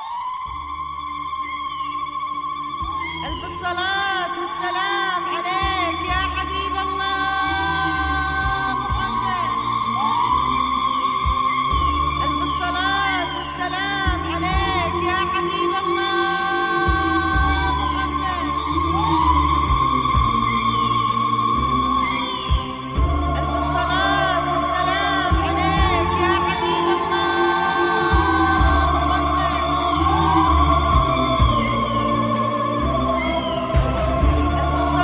ألف الصلاة والسلام عليك يا حبيب الله محمد. ألف الصلاة والسلام عليك يا حبيب الله محمد. ألف الصلاة والسلام عليك يا حبيب الله محمد. ألف الصلاة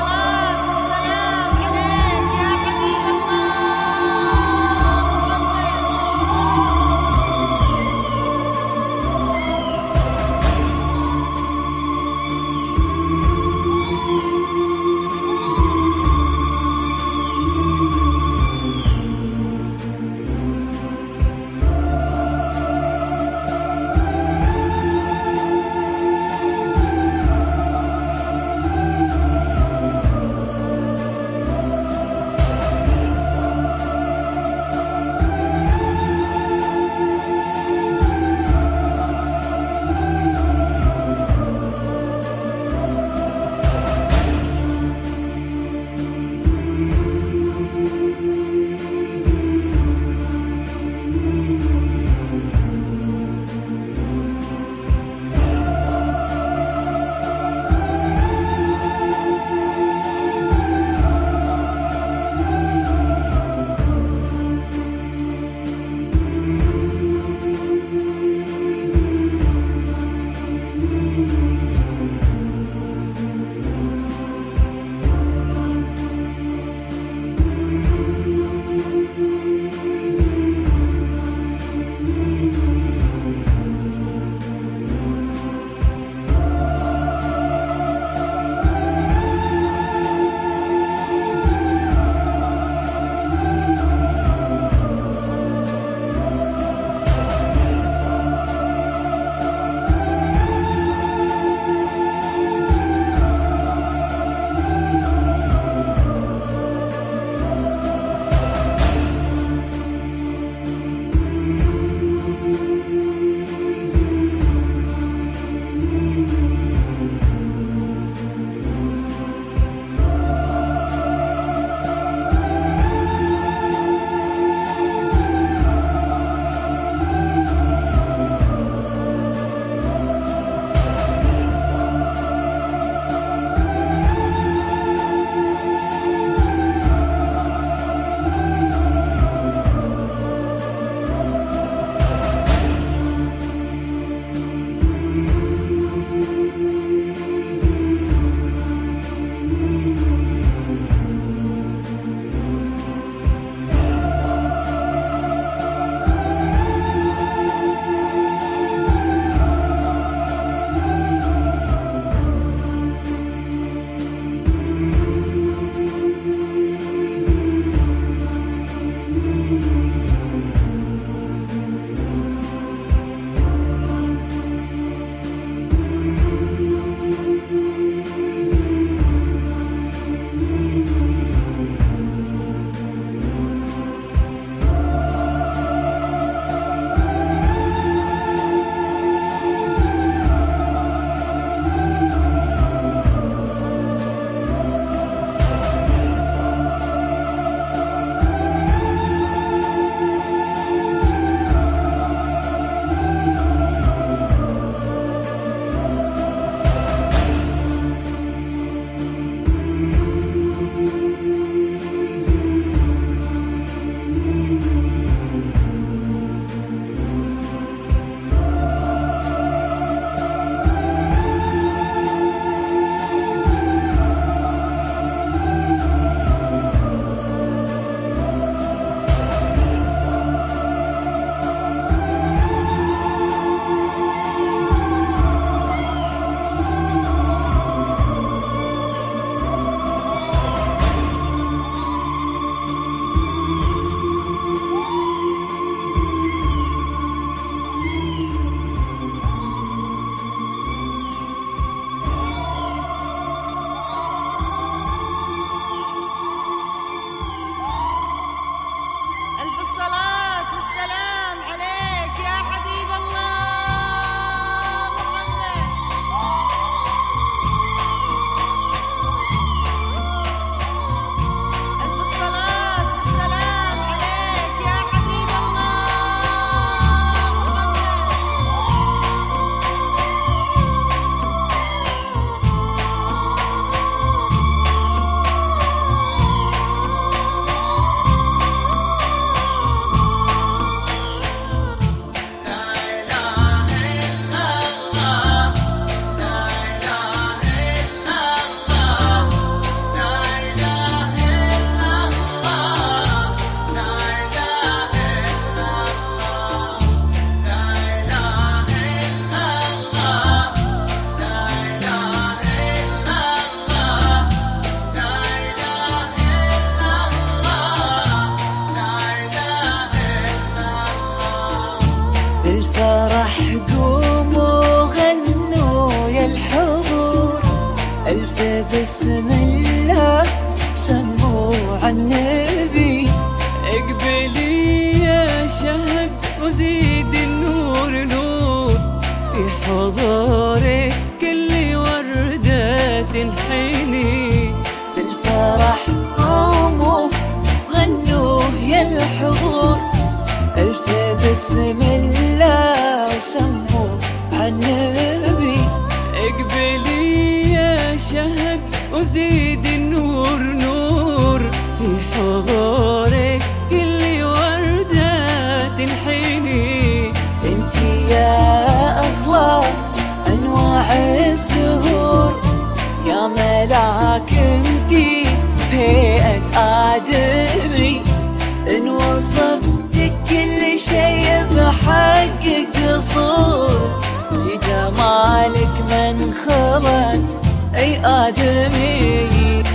بسم الله سموا عالنبي. اقبلي يا شهد وزيد النور نور، في حضورك كل وردة تنحني. بالفرح قوموا غنوا يا الحضور، ألف بسم الله وسموا عالنبي. اقبلي يا شهد وزيد النور نور، في حضورك كل وردة تنحني. انتي يا أغلى أنواع الزهور، يا ملاك انتي بهيئة آدمي. إن وصفتك كل شي بحقك قصور، في جمالك من خلق أي آدمي.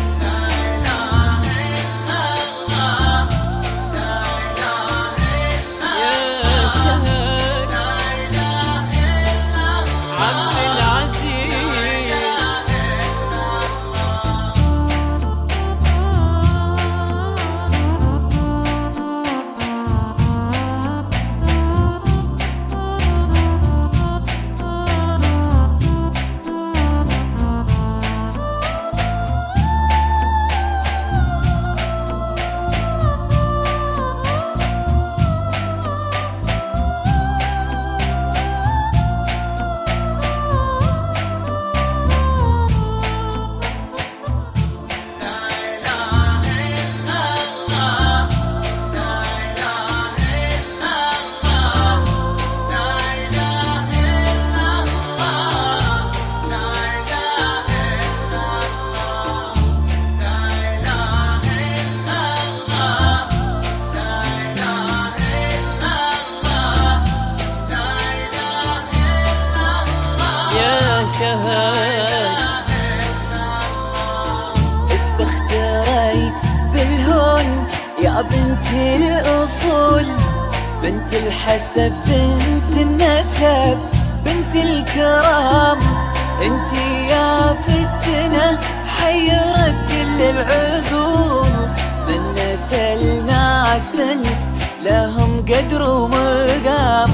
اتبختري بالهون يا بنت الأصول، بنت الحسب بنت النسب بنت الكرام. انتي يا فتنة حيرت كل العقول، من نسل ناس لهم قدر ومقام.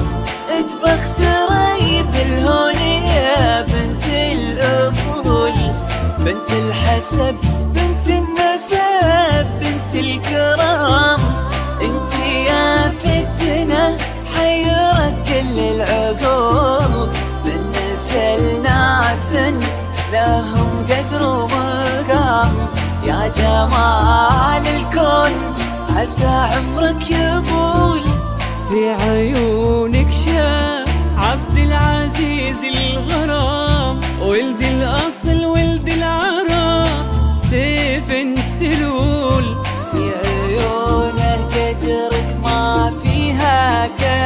اتبختري بالهون يا بنت الأصول، بنت الحسب بنت النسب بنت الكرام. انتي يا فتنة حيرت كل العقول، من نسل ناس لهم قدر ومقام. يا جمال الكون عسى عمرك يطول، في عيونك شاف عبد العزيز الغرام، ولد الأصل ولد العرب سيف سلول. في عيونه قدرك ما فيها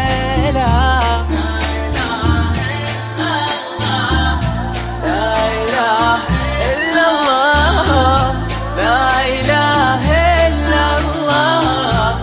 كلام. لا إله إلا الله، لا إله إلا الله.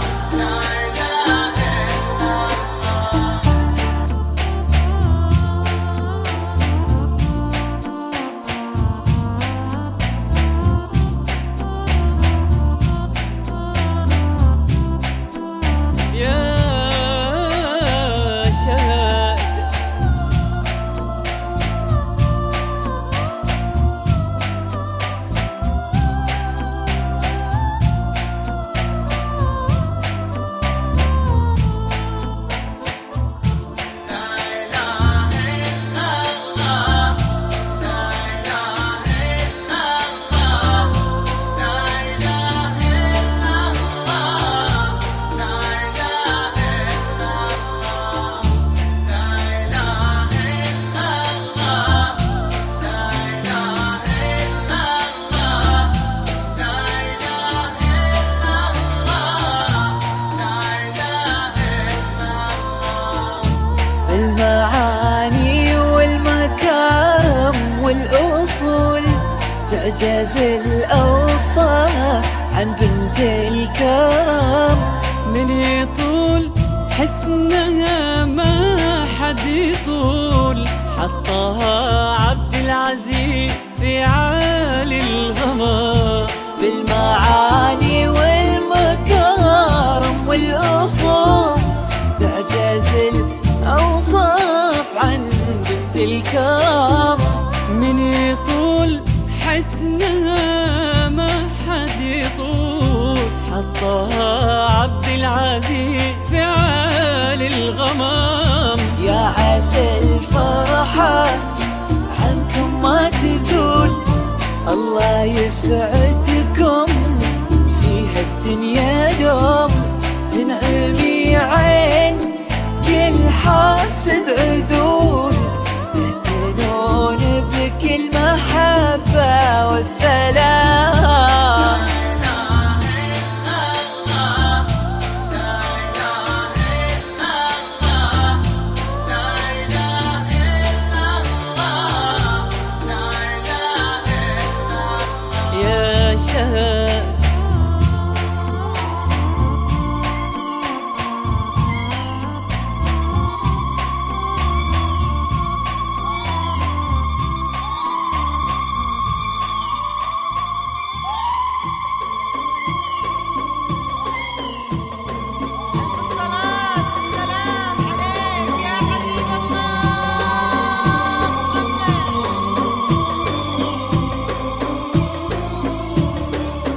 المعاني والمكارم والأصول تعجز الأوصاف عن بنت الكرم. من يطول حسنها ما حد حد يطول، حطها عبد العزيز في عالي الغمام. بالمعاني والمكارم والأصول تعجز الأوصاف عن بنت الكرام. من يطول حسنها ما حد يطول، حطها عبد العزيز في عالي الغمام. يا عسى الفرحة عنكم ما تزول، الله يسعدكم فيها الدنيا دوم. تنعمي عين كل حاسد عذول، تهتنون بكل محبة والسلام. يا شهد الصلاة والسلام عليك يا حبيب الله محمد.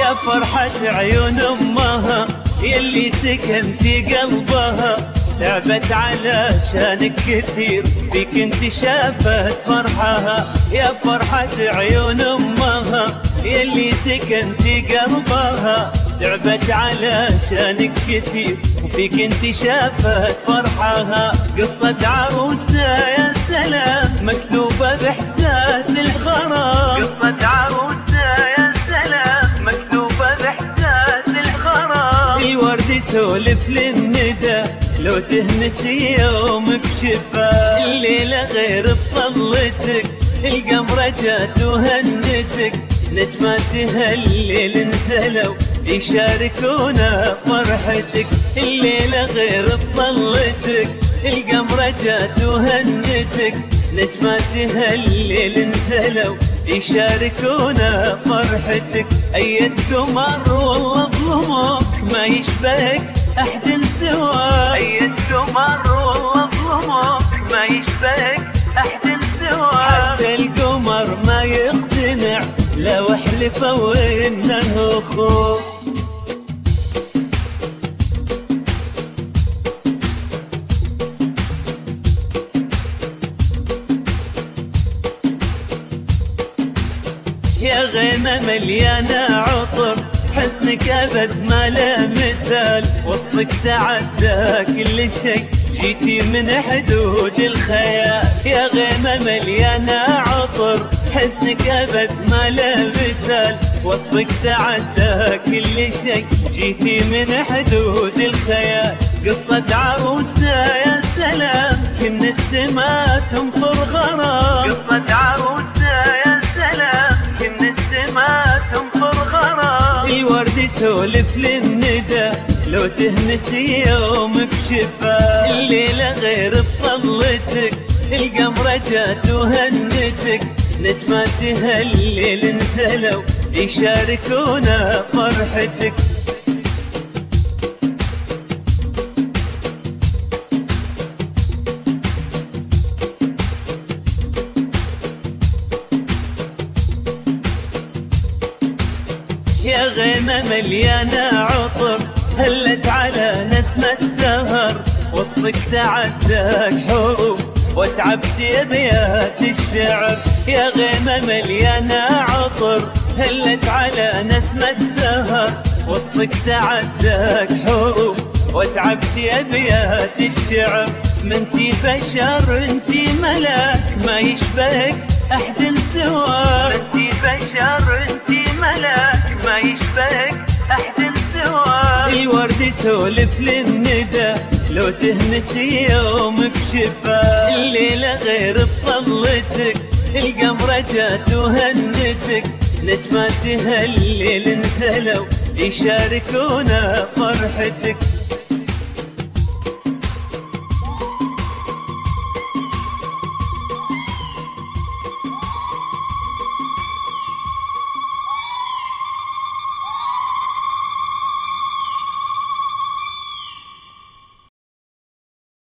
يا فرحة عيون أمها يلي سكنتي قلبها، تعبت علشانك كثير فيك انت شافت فرحها. يا فرحة عيون أمها يلي سكنتي قلبها، تعبت علشانك كثير وفيك انت شافت فرحها. قصة عروسة يا سلام مكتوبة بإحساس الغرام، قصة عروسة يا سلام مكتوبة بإحساس الغرام. الورد يسولف للندى لو تهنسي يوم بشفا، الليلة غير بطلتك القمرة جات وهنتك، نجمات هالليل نزلوا يشاركونا فرحتك. الليلة غير بطلتك القمرة جات وهنتك، نجمات هالليل نزلوا يشاركونا فرحتك. أيد قمر والله ظلمك ما يشبهك أحد سواك، أيد قمر والله ظلمك ما يشبهك أحد سواك. حتى القمر ما يقتنع لو احلفوا انه اخوك. يا غيمة مليانة عطر حسنك أبد ما له مثال، وصفك تعدى كل شيء جيتي من حدود الخيال. يا غيمة مليانة عطر حسنك أبد ما له مثال، وصفك تعدى كل شيء جيتي من حدود الخيال. قصة عروسة يا سلام كن السما تمطر غرام، قصة عروسة يا سلام كن السما تمطر غرام. الورد يسولف للندى لو تهنسي يوم بشفا، الليلة غير بطلتك القمرة جات وهنتك، نجمات هالليل نزلوا يشاركونا فرحتك. يا غيمة مليانة عطر هلت على نسمة سهر، وصفك تعداك حروف وتعبت أبيات الشعر. يا غيمة مليانة عطر هلت على نسمة سهر، وصفك تعداك حروف وتعبت أبيات الشعر. منتي بشر انتي ملاك ما يشبهك أحد سواك، منتي بشر انتي ملاك ما يشبهك أحد سواك. الورد يسولف للندى لو تهنسي يوم بشفا، الليلة غير بطلتك القمرة جات وهنتك، نجمات هالليل نزلوا يشاركونا فرحتك.